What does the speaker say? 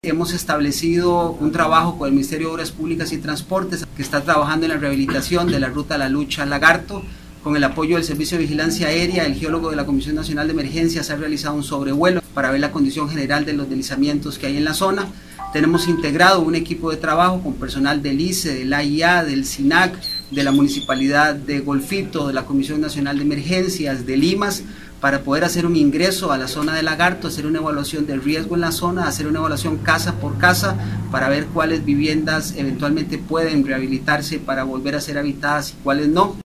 Hemos establecido un trabajo con el Ministerio de Obras Públicas y Transportes que está trabajando en la rehabilitación de la ruta La Lucha-Lagarto. Con el apoyo del Servicio de Vigilancia Aérea, el geólogo de la Comisión Nacional de Emergencias ha realizado un sobrevuelo para ver la condición general de los deslizamientos que hay en la zona. Tenemos integrado un equipo de trabajo con personal del ICE, del AIA, del SINAC, de la Municipalidad de Golfito, de la Comisión Nacional de Emergencias, de Limas, para poder hacer un ingreso a la zona de Lagarto, hacer una evaluación del riesgo en la zona, hacer una evaluación casa por casa para ver cuáles viviendas eventualmente pueden rehabilitarse para volver a ser habitadas y cuáles no.